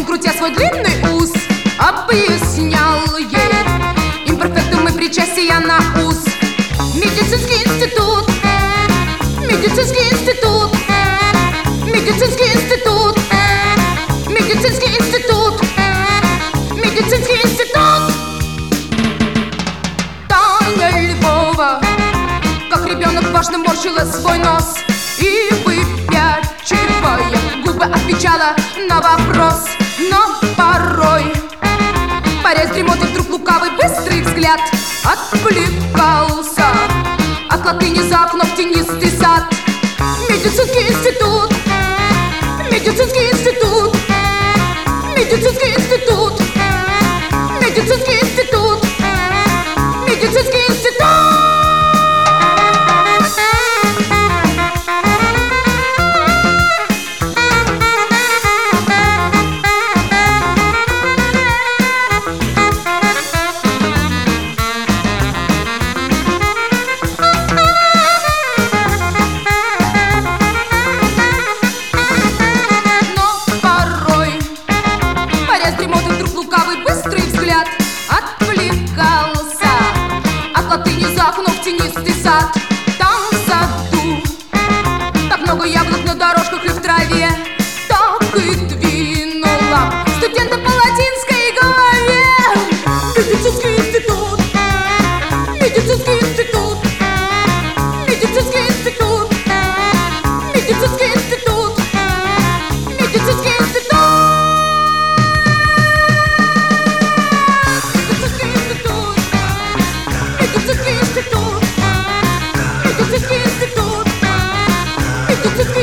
крутя свой длинный ус, объяснял ей имперфектумы причастия на ус. Медицинский институт, медицинский институт, медицинский институт, медицинский институт, медицинский институт. Таня Львова, как ребенок, важно морщила свой нос и, выпячивая губы, отвечала на вопрос. Но порой, парясь дремотой, вдруг лукавый быстрый взгляд отвлекался от латыни за окном в тенистый сад. Медицинский институт, медицинский институт, медицинский институт, медицинский институт, медицинский институт. Отвлекался от латыни за окном в тенистый сад. Там в саду так много яблок на дорожках и в траве. Так и двинула студента по латинской голове. Медицинский институт, медицинский институт, медицинский институт, медицинский институт, медицинский институт. Медицинский институт, медицинский институт, медицинский